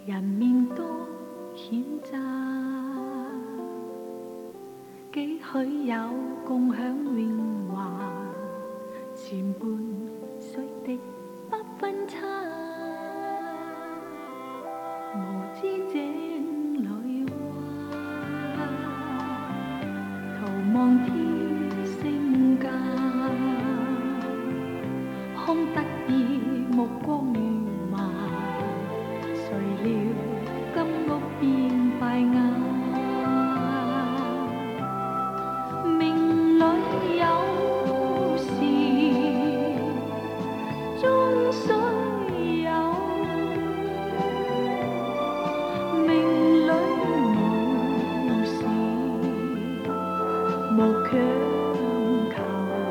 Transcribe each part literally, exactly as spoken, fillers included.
人面多險詐，幾許有共享榮華，前半歲的不分差，無知井裏蛙，徒望天星價，空得意目光如麻，誰料金屋變敗瓦，命裏有時終須有，命裏無時無強求，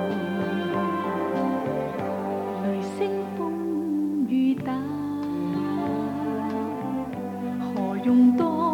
雷聲風雨打，何用多